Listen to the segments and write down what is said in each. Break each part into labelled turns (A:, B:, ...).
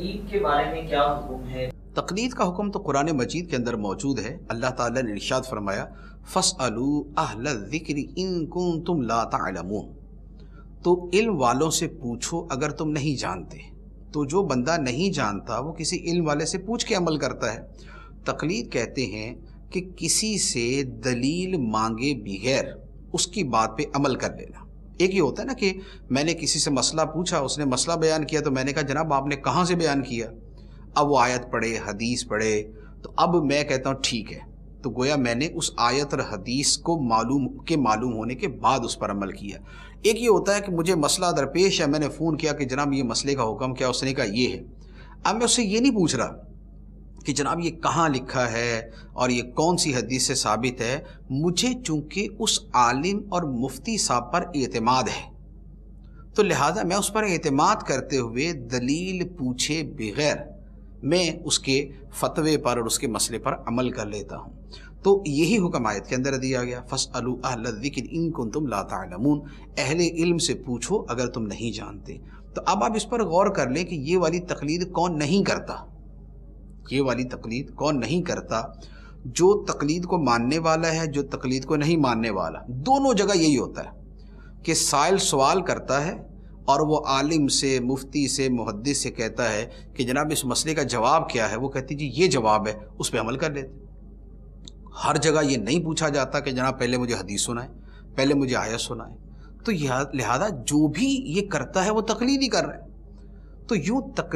A: تقلید کے بارے میں کیا حکم ہے؟
B: تقلید کا حکم تو قرآن مجید کے اندر موجود ہے۔ اللہ تعالیٰ نے ارشاد فرمایا فَاسْأَلُوا أَهْلَ الذِّكْرِ إِن كُنتُمْ لَا تَعْلَمُونَ، تو علم والوں سے پوچھو اگر تم نہیں جانتے۔ تو جو بندہ نہیں جانتا وہ کسی علم والے سے پوچھ کے عمل کرتا ہے۔ تقلید کہتے ہیں کہ کسی سے دلیل مانگے بغیر اس کی بات پہ عمل کر لینا۔ ایک یہ ہوتا ہے نا کہ میں نے کسی سے مسئلہ پوچھا، اس نے مسئلہ بیان کیا تو میں نے کہا جناب آپ نے کہاں سے بیان کیا؟ اب وہ آیت پڑھے، حدیث پڑھے، تو اب میں کہتا ہوں ٹھیک ہے، تو گویا میں نے اس آیت اور حدیث کو معلوم ہونے کے بعد اس پر عمل کیا۔ ایک یہ ہوتا ہے کہ مجھے مسئلہ درپیش ہے، میں نے فون کیا کہ جناب یہ مسئلے کا حکم کیا، اس نے کہا یہ ہے۔ اب میں اس سے یہ نہیں پوچھ رہا کہ جناب یہ کہاں لکھا ہے اور یہ کون سی حدیث سے ثابت ہے، مجھے چونکہ اس عالم اور مفتی صاحب پر اعتماد ہے تو لہٰذا میں اس پر اعتماد کرتے ہوئے دلیل پوچھے بغیر میں اس کے فتوے پر اور اس کے مسئلے پر عمل کر لیتا ہوں۔ تو یہی حکم آیت کے اندر دیا گیا فَاسْأَلُوا أَهْلَ الذِّكْرِ إِن كُنتُمْ لَا تَعْلَمُونَ، اہل علم سے پوچھو اگر تم نہیں جانتے۔ تو اب آپ اس پر غور کر لیں کہ یہ والی تقلید کون نہیں کرتا، یہ والی تقلید کون نہیں کرتا؟ جو تقلید کو ماننے والا ہے، جو تقلید کو نہیں ماننے والا، دونوں جگہ یہی ہوتا ہے کہ سائل سوال کرتا ہے اور وہ عالم سے، مفتی سے، محدث سے کہتا ہے کہ جناب اس مسئلے کا جواب کیا ہے، وہ کہتی جی یہ جواب ہے، اس پہ عمل کر لیتے۔ ہر جگہ یہ نہیں پوچھا جاتا کہ جناب پہلے مجھے حدیث سنائیں، پہلے مجھے آیت سنائیں۔ تو لہذا جو بھی یہ کرتا ہے وہ تقلید ہی کر رہا ہے۔ تو یوں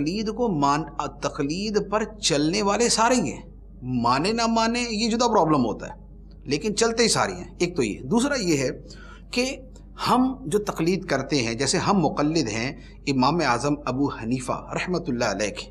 B: تقلید پر چلنے والے سارے ہی ہیں، مانے نہ مانے یہ جدا پرابلم ہوتا ہے، لیکن چلتے ہی ساری ہیں۔ ایک تو یہ، دوسرا یہ ہے کہ ہم جو تقلید کرتے ہیں، جیسے ہم مقلد ہیں امام اعظم ابو حنیفہ رحمۃ اللہ علیہ کے،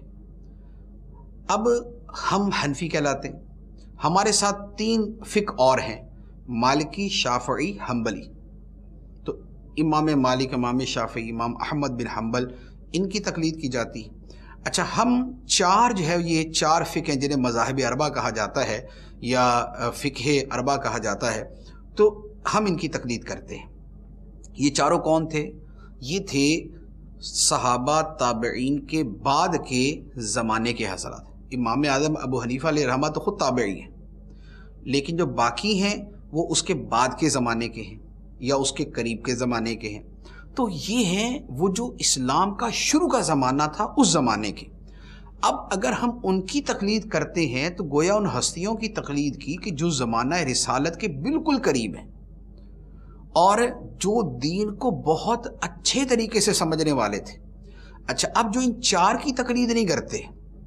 B: اب ہم حنفی کہلاتے ہیں، ہمارے ساتھ 3 فقہ اور ہیں، مالکی، شافعی، حنبلی۔ تو امام مالک، امام شافعی، امام احمد بن حنبل، ان کی تقلید کی جاتی۔ اچھا، ہم 4 جو ہے یہ 4 فقہ ہیں جنہیں مذاہب اربعہ کہا جاتا ہے یا فقہ اربعہ کہا جاتا ہے، تو ہم ان کی تقلید کرتے ہیں۔ یہ چاروں کون تھے؟ یہ تھے صحابہ تابعین کے بعد کے زمانے کے حضرات۔ امام اعظم ابو حنیفہ علیہ رحمہ تو خود تابعی ہیں، لیکن جو باقی ہیں وہ اس کے بعد کے زمانے کے ہیں یا اس کے قریب کے زمانے کے ہیں۔ تو یہ ہیں وہ جو اسلام کا شروع کا زمانہ تھا اس زمانے کے۔ اب اگر ہم ان کی تقلید کرتے ہیں تو گویا ان ہستیوں کی تقلید کی کہ جو زمانہ رسالت کے بالکل قریب ہیں اور جو دین کو بہت اچھے طریقے سے سمجھنے والے تھے۔ اچھا، اب جو ان 4 کی تقلید نہیں کرتے،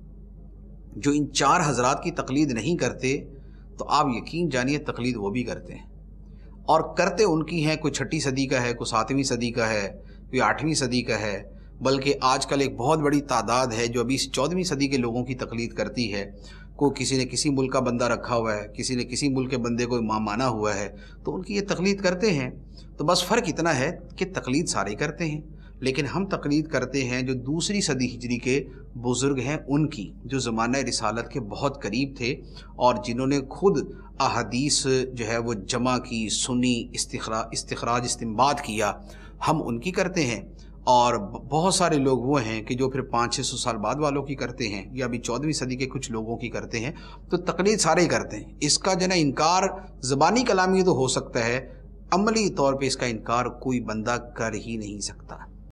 B: جو ان 4 حضرات کی تقلید نہیں کرتے، تو آپ یقین جانیے تقلید وہ بھی کرتے ہیں، اور کرتے ان کی ہیں، کوئی 6 صدی کا ہے، کوئی 7ویں صدی کا ہے، کوئی 8ویں صدی کا ہے، بلکہ آج کل ایک بہت بڑی تعداد ہے جو ابھی 14ویں صدی کے لوگوں کی تقلید کرتی ہے۔ کو کسی نے کسی ملک کا بندہ رکھا ہوا ہے، کسی نے کسی ملک کے بندے کو امام مانا ہوا ہے، تو ان کی یہ تقلید کرتے ہیں۔ تو بس فرق اتنا ہے کہ تقلید سارے کرتے ہیں، لیکن ہم تقلید کرتے ہیں جو 2 صدی ہجری کے بزرگ ہیں ان کی، جو زمانہ رسالت کے بہت قریب تھے اور جنہوں نے خود احادیث جو ہے وہ جمع کی، سنی، استخراج، استنباط کیا، ہم ان کی کرتے ہیں۔ اور بہت سارے لوگ وہ ہیں کہ جو پھر 500-600 سال بعد والوں کی کرتے ہیں، یا ابھی 14ویں صدی کے کچھ لوگوں کی کرتے ہیں۔ تو تقلید سارے ہی کرتے ہیں۔ اس کا جو ہے انکار زبانی کلامی تو ہو سکتا ہے، عملی طور پہ اس کا انکار کوئی بندہ کر ہی نہیں سکتا۔